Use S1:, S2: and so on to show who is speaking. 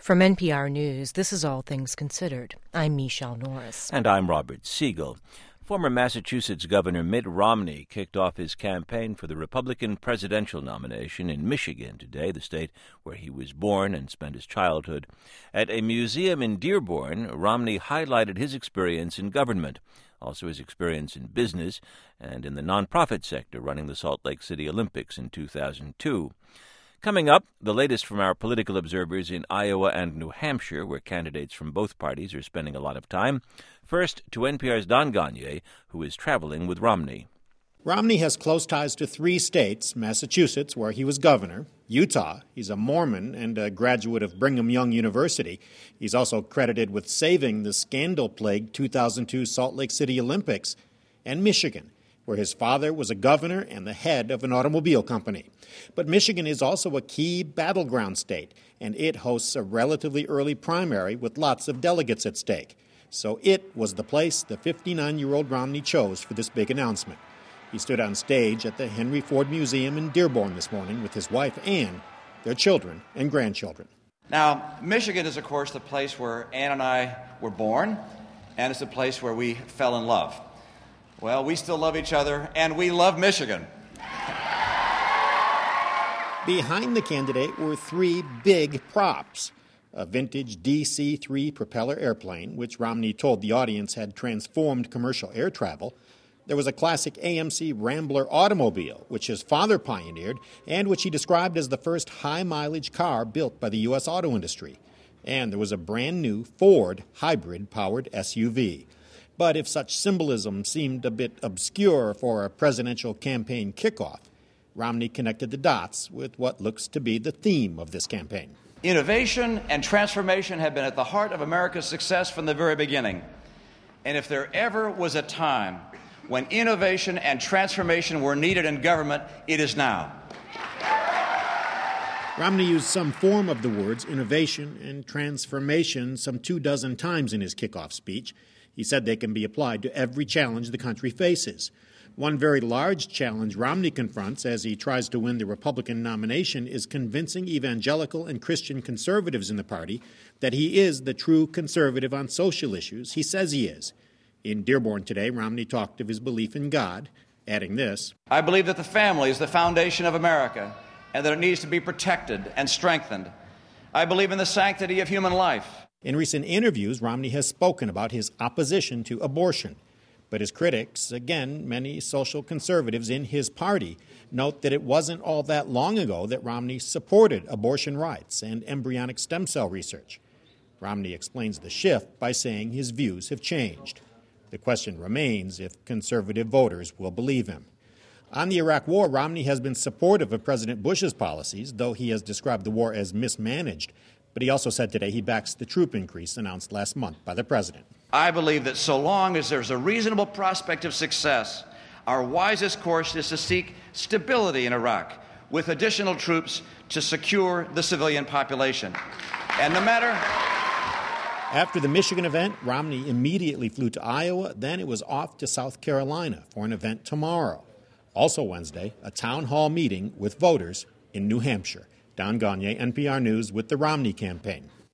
S1: From NPR News, this is All Things Considered. I'm Michelle Norris.
S2: And I'm Robert Siegel. Former Massachusetts Governor Mitt Romney kicked off his campaign for the Republican presidential nomination in Michigan today, the state where he was born and spent his childhood. At a museum in Dearborn, Romney highlighted his experience in government, also his experience in business and in the nonprofit sector running the Salt Lake City Olympics in 2002. Coming up, the latest from our political observers in Iowa and New Hampshire, where candidates from both parties are spending a lot of time. First, to NPR's Don Gonyea, who is traveling with Romney.
S3: Romney has close ties to 3 states: Massachusetts, where he was governor; Utah, he's a Mormon and a graduate of Brigham Young University. He's also credited with saving the scandal-plagued 2002 Salt Lake City Olympics; and Michigan, where his father was a governor and the head of an automobile company. But Michigan is also a key battleground state, and it hosts a relatively early primary with lots of delegates at stake. So it was the place the 59-year-old Romney chose for this big announcement. He stood on stage at the Henry Ford Museum in Dearborn this morning with his wife Ann, their children and grandchildren.
S4: Now, Michigan is, of course, the place where Ann and I were born, and it's the place where we fell in love. Well, we still love each other, and we love Michigan.
S3: Behind the candidate were 3 big props: a vintage DC-3 propeller airplane, which Romney told the audience had transformed commercial air travel. There was a classic AMC Rambler automobile, which his father pioneered, and which he described as the first high-mileage car built by the U.S. auto industry. And there was a brand-new Ford hybrid-powered SUV. But if such symbolism seemed a bit obscure for a presidential campaign kickoff, Romney connected the dots with what looks to be the theme of this campaign.
S4: Innovation and transformation have been at the heart of America's success from the very beginning. And if there ever was a time when innovation and transformation were needed in government, it is now.
S3: Romney used some form of the words innovation and transformation some 24 times in his kickoff speech. He said they can be applied to every challenge the country faces. One very large challenge Romney confronts as he tries to win the Republican nomination is convincing evangelical and Christian conservatives in the party that he is the true conservative on social issues he says he is. In Dearborn today, Romney talked of his belief in God, adding this:
S4: I believe that the family is the foundation of America and that it needs to be protected and strengthened. I believe in the sanctity of human life.
S3: In recent interviews, Romney has spoken about his opposition to abortion. But his critics, again, many social conservatives in his party, note that it wasn't all that long ago that Romney supported abortion rights and embryonic stem cell research. Romney explains the shift by saying his views have changed. The question remains if conservative voters will believe him. On the Iraq War, Romney has been supportive of President Bush's policies, though he has described the war as mismanaged. But he also said today he backs the troop increase announced last month by the president.
S4: I believe that so long as there's a reasonable prospect of success, our wisest course is to seek stability in Iraq with additional troops to secure the civilian population. And no matter...
S3: After the Michigan event, Romney immediately flew to Iowa. Then it was off to South Carolina for an event tomorrow. Also Wednesday, a town hall meeting with voters in New Hampshire. Don Gonyea, NPR News, with the Romney campaign.